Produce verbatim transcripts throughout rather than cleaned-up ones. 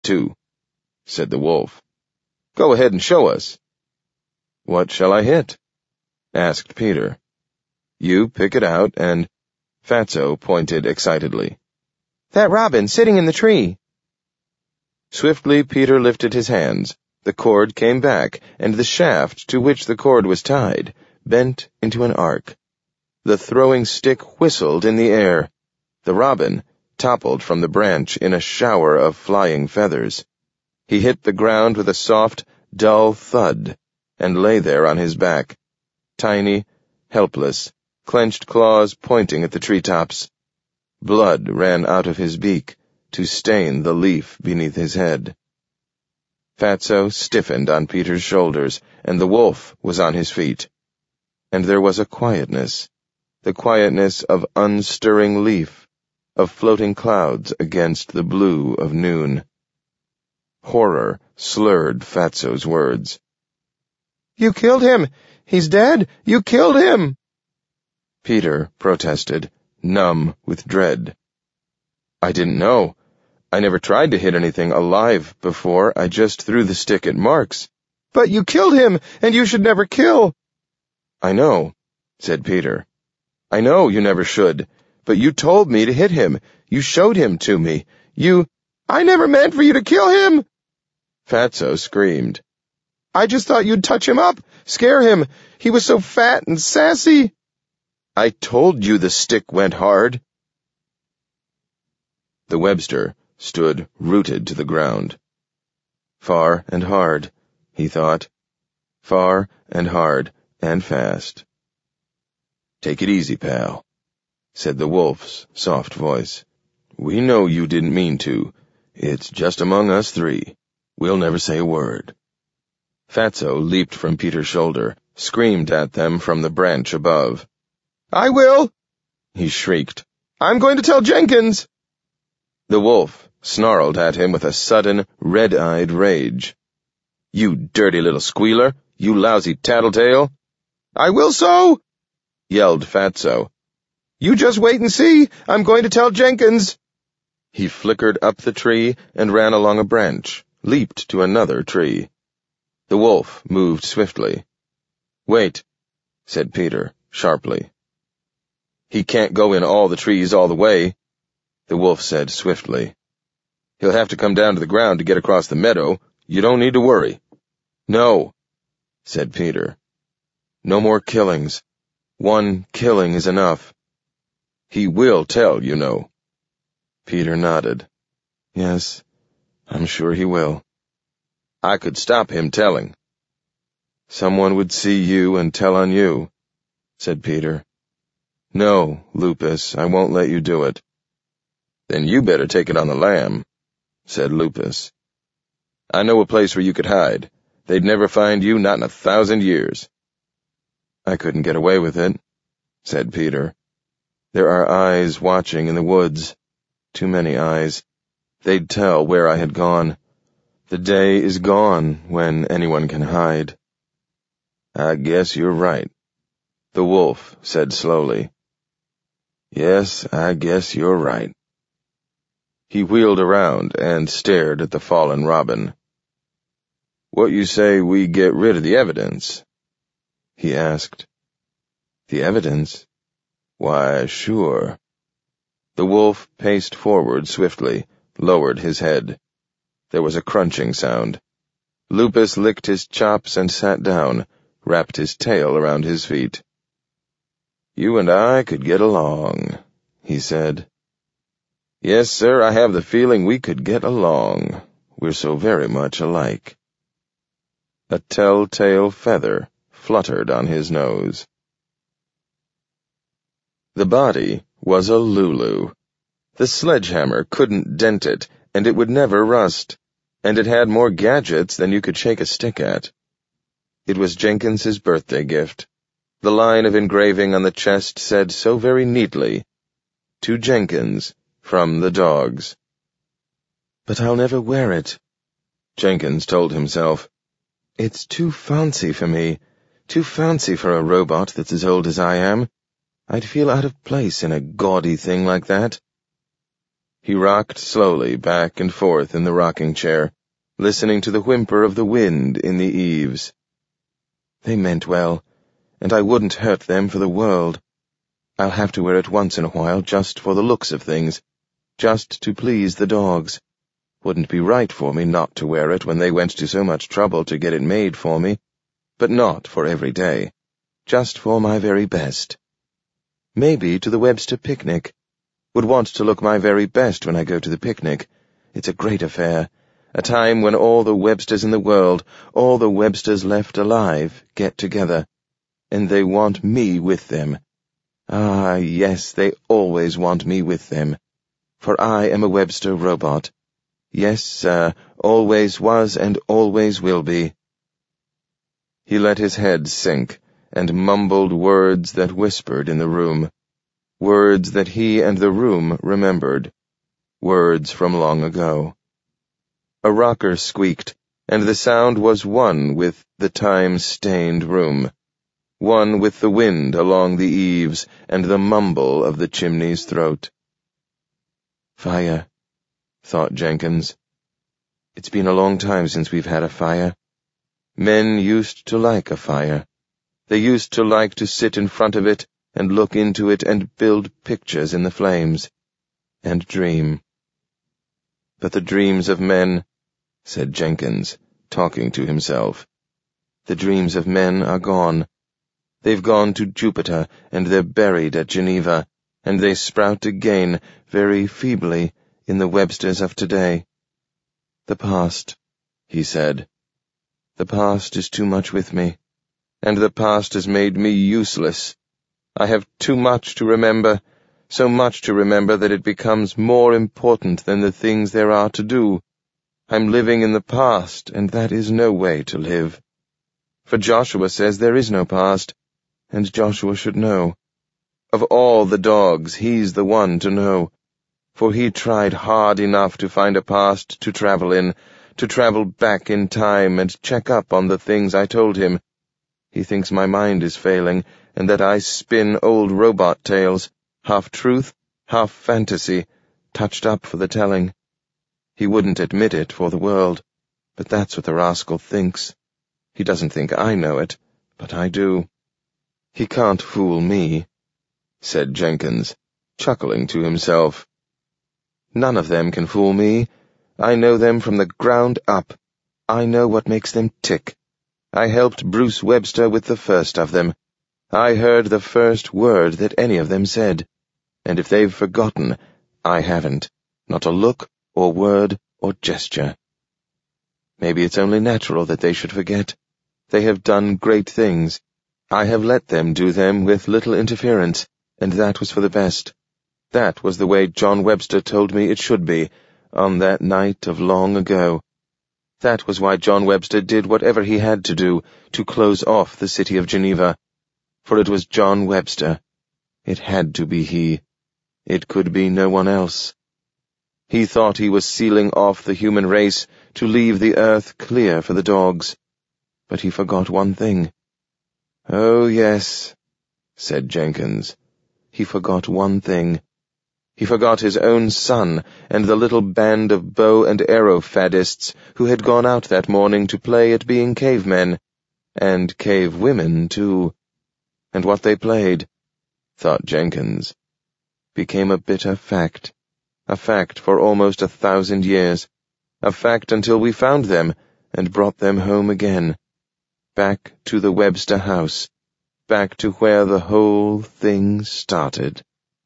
too," said the wolf. "Go ahead and show us." "What shall I hit?" asked Peter. "You pick it out and—" Fatso pointed excitedly. "That robin sitting in the tree." Swiftly Peter lifted his hands. The cord came back, and the shaft to which the cord was tied bent into an arc. The throwing stick whistled in the air. The robin toppled from the branch in a shower of flying feathers. He hit the ground with a soft, dull thud, and lay there on his back, tiny, helpless, clenched claws pointing at the treetops. Blood ran out of his beak to stain the leaf beneath his head. Fatso stiffened on Peter's shoulders, and the wolf was on his feet. And there was a quietness, the quietness of unstirring leaf, of floating clouds against the blue of noon. Horror slurred Fatso's words. "You killed him! He's dead! You killed him!" Peter protested, numb with dread. "I didn't know. I never tried to hit anything alive before. I just threw the stick at Marks." "But you killed him, and you should never kill." "I know," said Peter. "I know you never should, but you told me to hit him. You showed him to me. You—" "I never meant for you to kill him!" Fatso screamed. "I just thought you'd touch him up, scare him. He was so fat and sassy." "I told you the stick went hard." The Webster stood rooted to the ground. Far and hard, he thought. Far and hard and fast. "Take it easy, pal," said the wolf's soft voice. "We know you didn't mean to. It's just among us three. We'll never say a word." Fatso leaped from Peter's shoulder, screamed at them from the branch above. "I will!" he shrieked. "I'm going to tell Jenkins!" The wolf snarled at him with a sudden, red-eyed rage. "You dirty little squealer! You lousy tattletale!" "I will so!" yelled Fatso. "You just wait and see! I'm going to tell Jenkins!" He flickered up the tree and ran along a branch, leaped to another tree. The wolf moved swiftly. "Wait," said Peter, sharply. "He can't go in all the trees all the way," the wolf said swiftly. "He'll have to come down to the ground to get across the meadow. You don't need to worry." "No," said Peter. "No more killings. One killing is enough." "He will tell, you know." Peter nodded. "Yes, I'm sure he will." "I could stop him telling." "Someone would see you and tell on you," said Peter. "No, Lupus, I won't let you do it." "Then you better take it on the lam," said Lupus. "I know a place where you could hide. They'd never find you, not in a thousand years." "I couldn't get away with it," said Peter. "There are eyes watching in the woods. Too many eyes. They'd tell where I had gone. The day is gone when anyone can hide." "I guess you're right," the wolf said slowly. "Yes, I guess you're right." He wheeled around and stared at the fallen robin. "What you say we get rid of the evidence?" he asked. "The evidence? Why, sure." The wolf paced forward swiftly, lowered his head. There was a crunching sound. Lupus licked his chops and sat down, wrapped his tail around his feet. "You and I could get along," he said. "Yes, sir, I have the feeling we could get along. We're so very much alike." A telltale feather fluttered on his nose. The body was a Lulu. The sledgehammer couldn't dent it, and it would never rust, and it had more gadgets than you could shake a stick at. It was Jenkins's birthday gift. The line of engraving on the chest said so very neatly, "To Jenkins, from the dogs." "But I'll never wear it," Jenkins told himself. "It's too fancy for me, too fancy for a robot that's as old as I am. I'd feel out of place in a gaudy thing like that." He rocked slowly back and forth in the rocking chair, listening to the whimper of the wind in the eaves. They meant well, and I wouldn't hurt them for the world. I'll have to wear it once in a while just for the looks of things, just to please the dogs. Wouldn't be right for me not to wear it when they went to so much trouble to get it made for me, but not for every day, just for my very best. Maybe to the Webster picnic. Would want to look my very best when I go to the picnic. It's a great affair, a time when all the Websters in the world, all the Websters left alive, get together, and they want me with them. Ah, yes, they always want me with them, for I am a Webster robot. Yes, sir, always was and always will be. He let his head sink and mumbled words that whispered in the room, words that he and the room remembered, words from long ago. A rocker squeaked, and the sound was one with the time-stained room, one with the wind along the eaves and the mumble of the chimney's throat. Fire, thought Jenkins. It's been a long time since we've had a fire. Men used to like a fire. They used to like to sit in front of it and look into it and build pictures in the flames, and dream. But the dreams of men, said Jenkins, talking to himself, the dreams of men are gone. They've gone to Jupiter, and they're buried at Geneva, and they sprout again, very feebly, in the Websters of today. The past, he said. The past is too much with me, and the past has made me useless. I have too much to remember, so much to remember that it becomes more important than the things there are to do. I'm living in the past, and that is no way to live. For Joshua says there is no past, and Joshua should know. Of all the dogs, he's the one to know, for he tried hard enough to find a past to travel in, to travel back in time and check up on the things I told him. He thinks my mind is failing, and that I spin old robot tales, half truth, half fantasy, touched up for the telling. He wouldn't admit it for the world, but that's what the rascal thinks. He doesn't think I know it, but I do. He can't fool me, said Jenkins, chuckling to himself. None of them can fool me. I know them from the ground up. I know what makes them tick. I helped Bruce Webster with the first of them. I heard the first word that any of them said. And if they've forgotten, I haven't. Not a look or word or gesture. Maybe it's only natural that they should forget. They have done great things. I have let them do them with little interference, and that was for the best. That was the way John Webster told me it should be, on that night of long ago. That was why John Webster did whatever he had to do to close off the city of Geneva. For it was John Webster. It had to be he. It could be no one else. He thought he was sealing off the human race to leave the earth clear for the dogs. But he forgot one thing. Oh, yes, said Jenkins. He forgot one thing. He forgot his own son and the little band of bow and arrow faddists who had gone out that morning to play at being cavemen, and cave women, too. And what they played, thought Jenkins, became a bitter fact, a fact for almost a thousand years, a fact until we found them and brought them home again, back to the Webster house, back to where the whole thing started.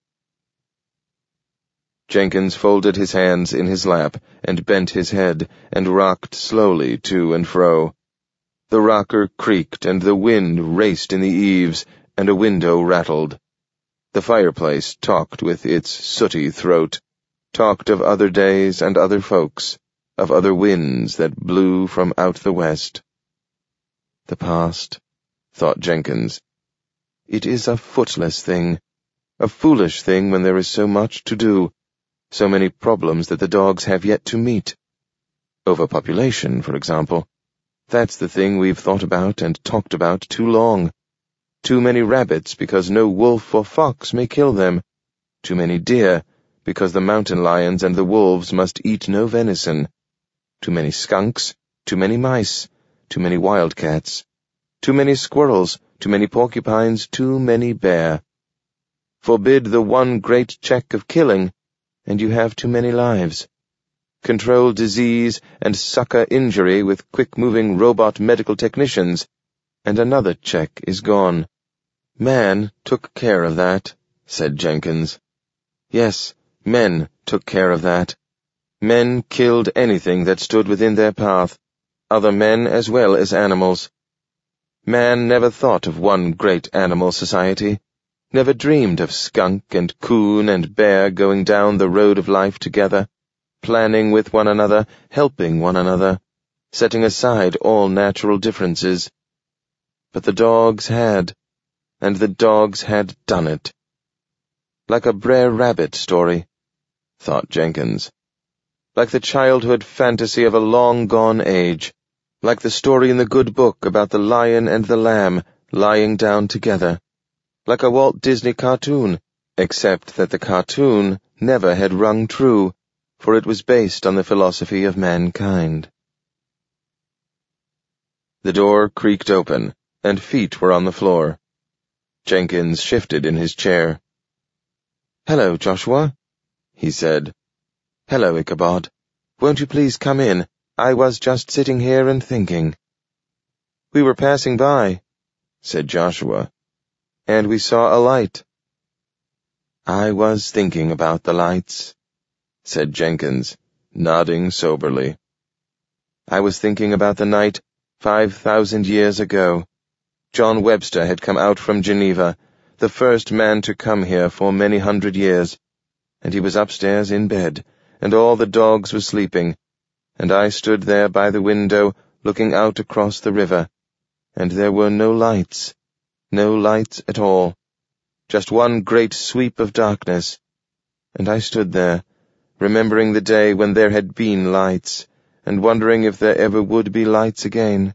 Jenkins folded his hands in his lap and bent his head and rocked slowly to and fro. The rocker creaked and the wind raced in the eaves and a window rattled. The fireplace talked with its sooty throat, talked of other days and other folks, of other winds that blew from out the west. The past, thought Jenkins. It is a footless thing, a foolish thing when there is so much to do, so many problems that the dogs have yet to meet. Overpopulation, for example. That's the thing we've thought about and talked about too long. Too many rabbits because no wolf or fox may kill them. Too many deer because the mountain lions and the wolves must eat no venison. Too many skunks, too many mice, too many wildcats, too many squirrels, too many porcupines, too many bear. Forbid the one great check of killing, and you have too many lives. Control disease and succor injury with quick-moving robot medical technicians, and another check is gone. Man took care of that, said Jenkins. Yes, men took care of that. Men killed anything that stood within their path, other men as well as animals. Man never thought of one great animal society, never dreamed of skunk and coon and bear going down the road of life together, planning with one another, helping one another, setting aside all natural differences. But the dogs had, and the dogs had done it. Like a Brer Rabbit story, thought Jenkins. Like the childhood fantasy of a long-gone age, like the story in the good book about the lion and the lamb lying down together, like a Walt Disney cartoon, except that the cartoon never had rung true, for it was based on the philosophy of mankind. The door creaked open, and feet were on the floor. Jenkins shifted in his chair. "Hello, Joshua," he said. "Hello, Ichabod. Won't you please come in? I was just sitting here and thinking." "We were passing by," said Joshua, "and we saw a light." "I was thinking about the lights," said Jenkins, nodding soberly. "I was thinking about the night five thousand years ago. John Webster had come out from Geneva, the first man to come here for many hundred years, and he was upstairs in bed, and all the dogs were sleeping, and I stood there by the window looking out across the river, and there were no lights, no lights at all, just one great sweep of darkness, and I stood there, remembering the day when there had been lights, and wondering if there ever would be lights again."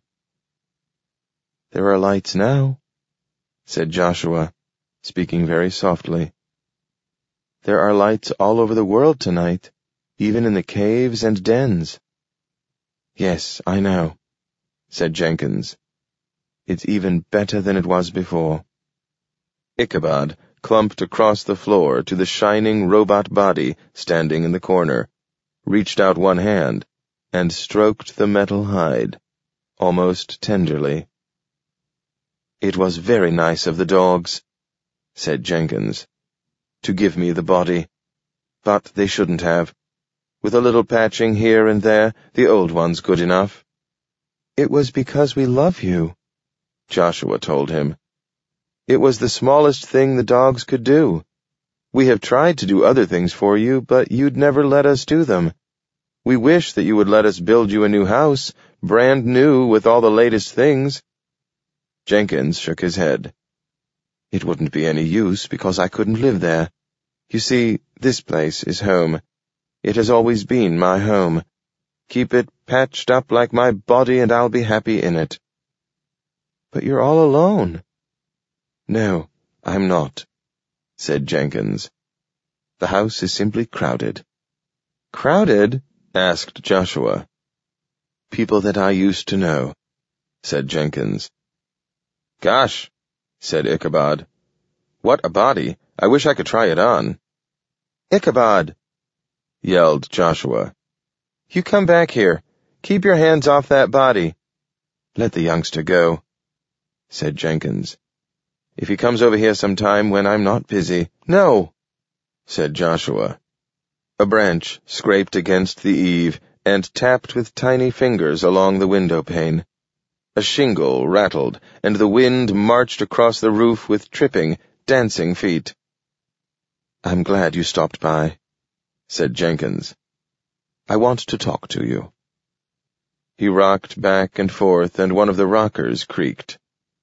"There are lights now," said Joshua, speaking very softly. "There are lights all over the world tonight, even in the caves and dens." "Yes, I know," said Jenkins. "It's even better than it was before." Ichabod clumped across the floor to the shining robot body standing in the corner, reached out one hand, and stroked the metal hide, almost tenderly. "It was very nice of the dogs," said Jenkins, "to give me the body, but they shouldn't have. With a little patching here and there, the old one's good enough." "It was because we love you," Joshua told him. "It was the smallest thing the dogs could do. We have tried to do other things for you, but you'd never let us do them. We wish that you would let us build you a new house, brand new with all the latest things." Jenkins shook his head. "It wouldn't be any use because I couldn't live there. You see, this place is home. It has always been my home. Keep it patched up like my body and I'll be happy in it." "But you're all alone." "No, I'm not," said Jenkins. "The house is simply crowded." "Crowded?" asked Joshua. "People that I used to know," said Jenkins. "Gosh," said Ichabod. "What a body. I wish I could try it on." "Ichabod!" yelled Joshua. "You come back here. Keep your hands off that body." "Let the youngster go," said Jenkins. "If he comes over here sometime when I'm not busy—" "No," said Joshua. A branch scraped against the eave and tapped with tiny fingers along the window pane. A shingle rattled, and the wind marched across the roof with tripping, dancing feet. "I'm glad you stopped by," said Jenkins. "I want to talk to you." He rocked back and forth, and one of the rockers creaked.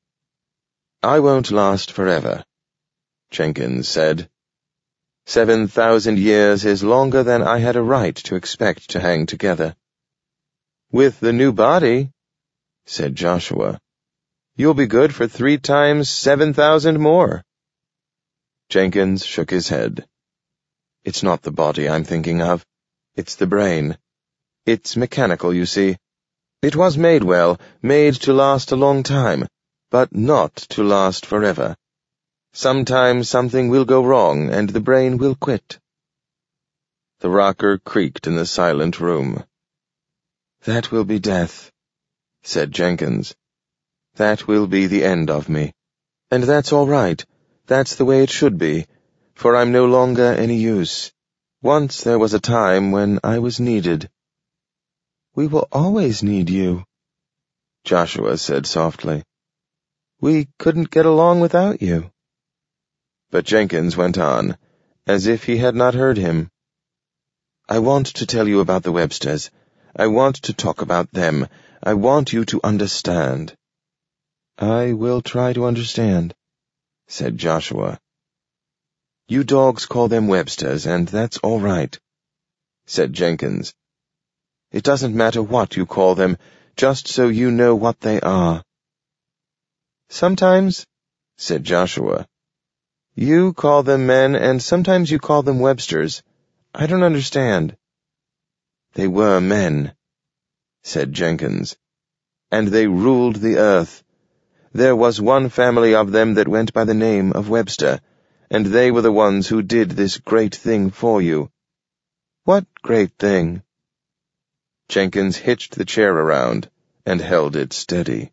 "I won't last forever," Jenkins said. Seven thousand years is longer than I had a right to expect to hang together." "With the new body," said Joshua, "you'll be good for three times seven thousand more." Jenkins shook his head. It's not the body I'm thinking of. It's the brain. It's mechanical, you see. It was made well, made to last a long time, but not to last forever. Sometimes something will go wrong, and the brain will quit. The rocker creaked in the silent room. "That will be death," said Jenkins. "That will be the end of me. And that's all right. That's the way it should be, for I'm no longer any use. Once there was a time when I was needed." "We will always need you," Joshua said softly. "We couldn't get along without you." But Jenkins went on, as if he had not heard him. "I want to tell you about the Websters. I want to talk about them. I want you to understand." "I will try to understand," said Joshua. "You dogs call them Websters, and that's all right," said Jenkins. "It doesn't matter what you call them, just so you know what they are." "Sometimes," said Joshua, "you call them men, and sometimes you call them Websters. I don't understand." "They were men," said Jenkins, "and they ruled the earth. There was one family of them that went by the name of Webster, and they were the ones who did this great thing for you." "What great thing?" Jenkins hitched the chair around and held it steady.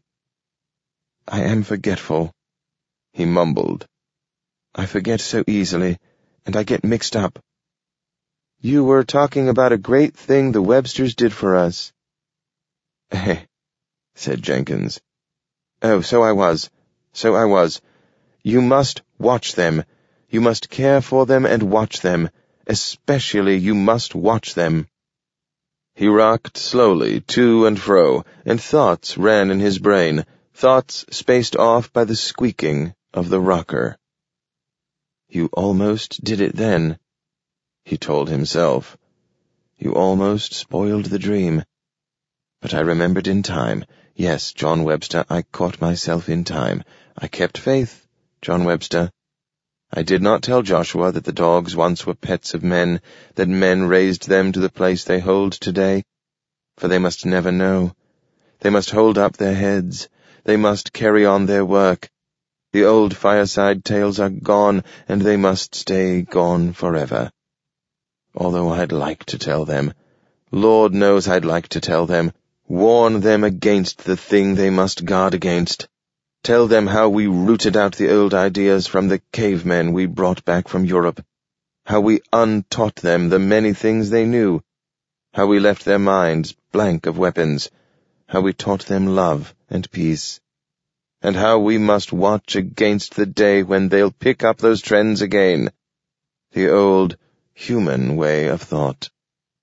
"I am forgetful," he mumbled. "I forget so easily, and I get mixed up." "You were talking about a great thing the Websters did for us." "Eh," said Jenkins. "Oh, so I was. So I was. You must watch them. You must care for them and watch them. Especially you must watch them." He rocked slowly to and fro, and thoughts ran in his brain, thoughts spaced off by the squeaking of the rocker. "You almost did it then," he told himself. "You almost spoiled the dream. But I remembered in time. Yes, John Webster, I caught myself in time. I kept faith, John Webster. I did not tell Joshua that the dogs once were pets of men, that men raised them to the place they hold today. For they must never know. They must hold up their heads. They must carry on their work. The old fireside tales are gone, and they must stay gone forever. Although I'd like to tell them. Lord knows I'd like to tell them. Warn them against the thing they must guard against. Tell them how we rooted out the old ideas from the cavemen we brought back from Europe. How we untaught them the many things they knew. How we left their minds blank of weapons. How we taught them love and peace. And how we must watch against the day when they'll pick up those trends again. The old human way of thought."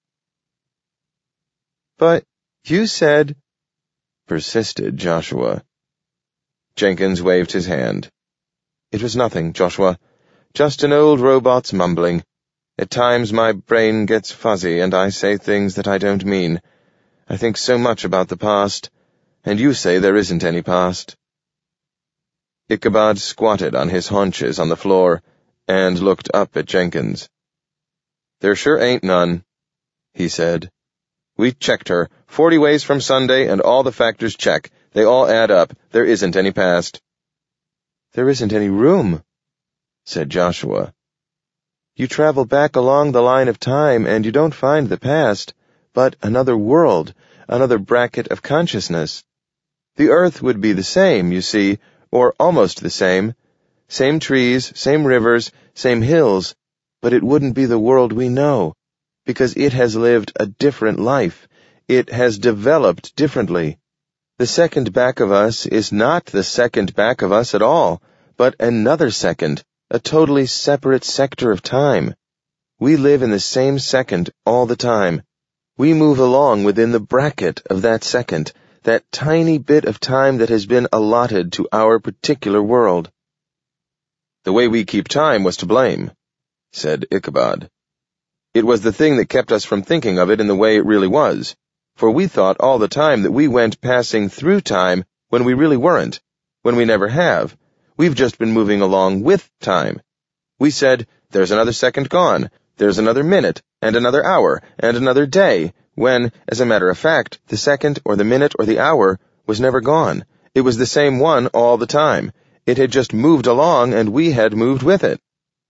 "But you said," persisted Joshua. Jenkins waved his hand. "It was nothing, Joshua. Just an old robot's mumbling. At times my brain gets fuzzy, and I say things that I don't mean. I think so much about the past, and you say there isn't any past." Ichabod squatted on his haunches on the floor and looked up at Jenkins. "There sure ain't none," he said. "We checked her, forty ways from Sunday, and all the factors check. They all add up. There isn't any past." "There isn't any room," said Joshua. "You travel back along the line of time, and you don't find the past, but another world, another bracket of consciousness. The earth would be the same, you see, or almost the same. Same trees, same rivers, same hills, but it wouldn't be the world we know, because it has lived a different life. It has developed differently. The second back of us is not the second back of us at all, but another second, a totally separate sector of time. We live in the same second all the time. We move along within the bracket of that second, that tiny bit of time that has been allotted to our particular world." "The way we keep time was to blame," said Ichabod. "It was the thing that kept us from thinking of it in the way it really was. For we thought all the time that we went passing through time when we really weren't, when we never have. We've just been moving along with time. We said, there's another second gone, There's another minute, and another hour, and another day, when, as a matter of fact, the second or the minute or the hour was never gone. It was the same one all the time. It had just moved along, and we had moved with it.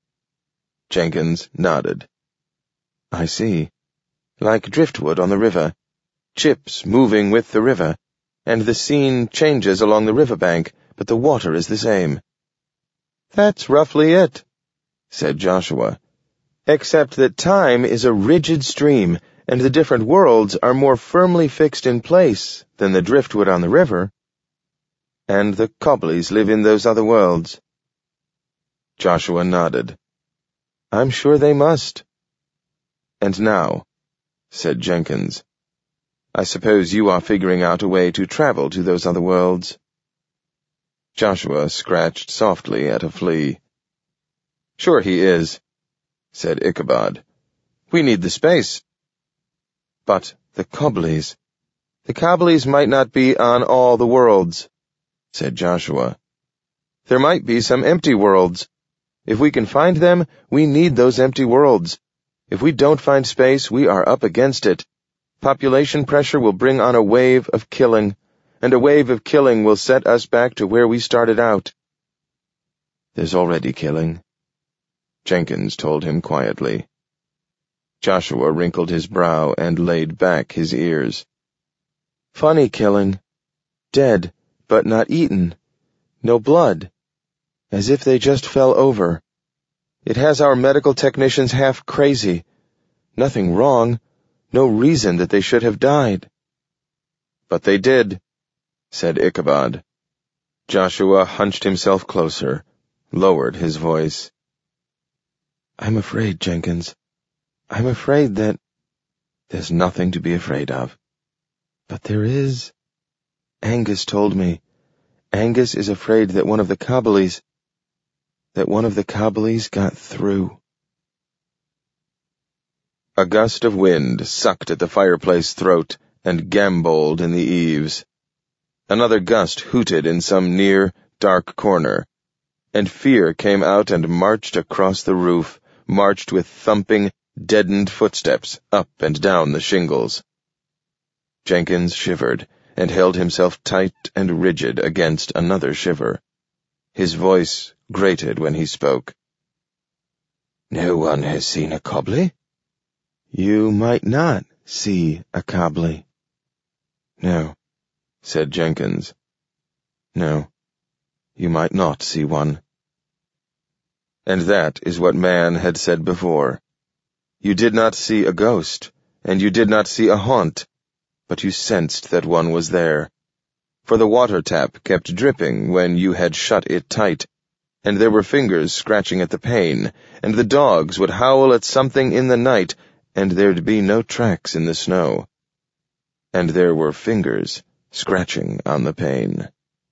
Jenkins nodded. I see. Like driftwood on the river. Chips moving with the river, and the scene changes along the riverbank, but the water is the same. That's roughly it, said Joshua, except that time is a rigid stream, and the different worlds are more firmly fixed in place than the driftwood on the river. And the Cobblies live in those other worlds. Joshua nodded. I'm sure they must. And now, said Jenkins, I suppose you are figuring out a way to travel to those other worlds. Joshua scratched softly at a flea. Sure he is, said Ichabod. We need the space. But the Cobblies. The Cobblies might not be on all the worlds, said Joshua. There might be some empty worlds. If we can find them, we need those empty worlds. If we don't find space, we are up against it. Population pressure will bring on a wave of killing, and a wave of killing will set us back to where we started out. There's already killing, Jenkins told him quietly. Joshua wrinkled his brow and laid back his ears. Funny killing. Dead, but not eaten. No blood. As if they just fell over. It has our medical technicians half crazy. Nothing wrong. No reason that they should have died. But they did, said Ichabod. Joshua hunched himself closer, lowered his voice. I'm afraid, Jenkins. I'm afraid that there's nothing to be afraid of. But there is. Angus told me. Angus is afraid that one of the Cobblies, that one of the Cobblies got through. A gust of wind sucked at the fireplace throat and gamboled in the eaves. Another gust hooted in some near, dark corner, and fear came out and marched across the roof, marched with thumping, deadened footsteps up and down the shingles. Jenkins shivered and held himself tight and rigid against another shiver. His voice grated when he spoke. No one has seen a Cobbly? You might not see a Cobbly. No, said Jenkins. No, you might not see one. And that is what man had said before. You did not see a ghost, and you did not see a haunt, but you sensed that one was there. For the water tap kept dripping when you had shut it tight, and there were fingers scratching at the pane, and the dogs would howl at something in the night, and there'd be no tracks in the snow. And there were fingers scratching on the pane.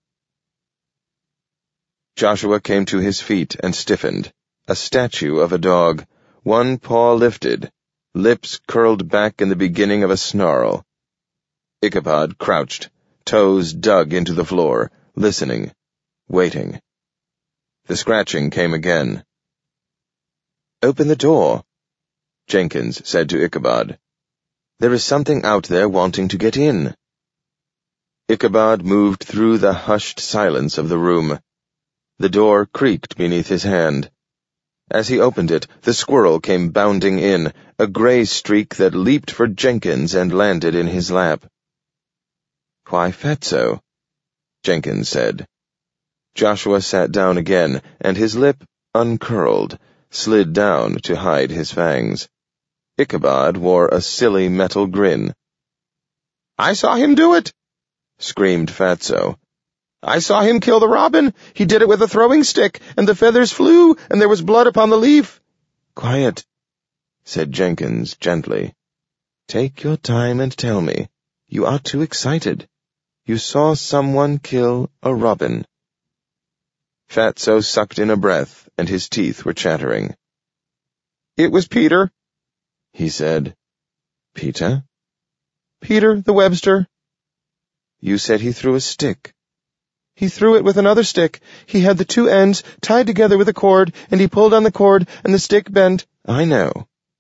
Joshua came to his feet and stiffened, a statue of a dog, one paw lifted, lips curled back in the beginning of a snarl. Ichabod crouched, toes dug into the floor, listening, waiting. The scratching came again. Open the door, Jenkins said to Ichabod. There is something out there wanting to get in. Ichabod moved through the hushed silence of the room. The door creaked beneath his hand. As he opened it, the squirrel came bounding in, a gray streak that leaped for Jenkins and landed in his lap. Why, Fatso, Jenkins said. Joshua sat down again, and his lip, uncurled, slid down to hide his fangs. Ichabod wore a silly metal grin. I saw him do it, screamed Fatso. I saw him kill the robin. He did it with a throwing stick, and the feathers flew, and there was blood upon the leaf. Quiet, said Jenkins gently. Take your time and tell me. You are too excited. You saw someone kill a robin. Fatso sucked in a breath, and his teeth were chattering. It was Peter, he said. Peter? Peter the Webster. You said he threw a stick. He threw it with another stick. He had the two ends tied together with a cord, and he pulled on the cord, and the stick bent. I know,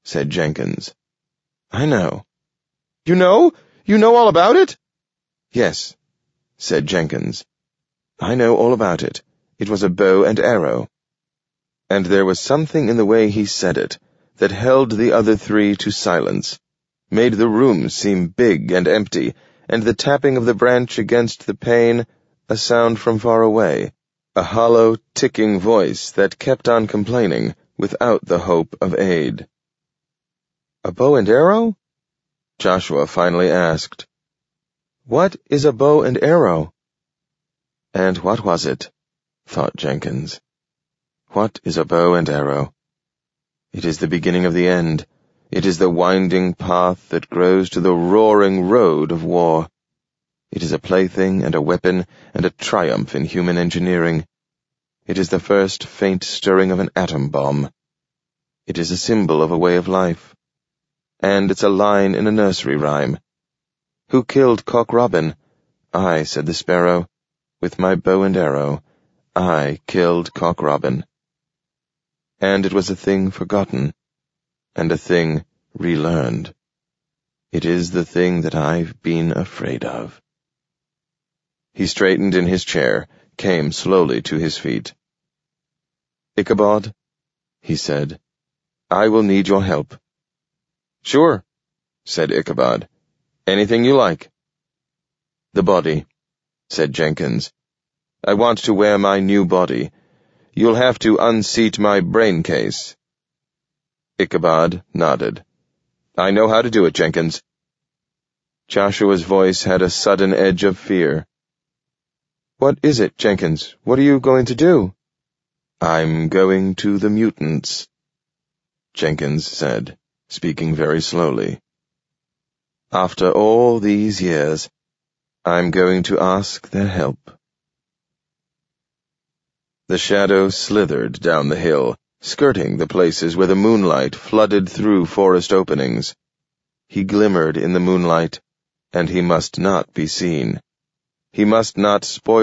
said Jenkins. I know. You know? You know all about it? Yes, said Jenkins. I know all about it. It was a bow and arrow. And there was something in the way he said it that held the other three to silence, made the room seem big and empty, and the tapping of the branch against the pane a sound from far away, a hollow, ticking voice that kept on complaining without the hope of aid. A bow and arrow? Joshua finally asked. What is a bow and arrow? And what was it? Thought Jenkins. What is a bow and arrow? It is the beginning of the end. It is the winding path that grows to the roaring road of war. It is a plaything and a weapon and a triumph in human engineering. It is the first faint stirring of an atom bomb. It is a symbol of a way of life. And it's a line in a nursery rhyme. Who killed Cock Robin? I, said the sparrow. With my bow and arrow, I killed Cock Robin. And it was a thing forgotten, and a thing relearned. It is the thing that I've been afraid of. He straightened in his chair, came slowly to his feet. Ichabod, he said, I will need your help. Sure, said Ichabod. Anything you like. The body, said Jenkins. I want to wear my new body. You'll have to unseat my brain case. Ichabod nodded. I know how to do it, Jenkins. Joshua's voice had a sudden edge of fear. What is it, Jenkins? What are you going to do? I'm going to the mutants, Jenkins said, speaking very slowly. After all these years, I'm going to ask their help. The shadow slithered down the hill, skirting the places where the moonlight flooded through forest openings. He glimmered in the moonlight, and he must not be seen. He must not spoil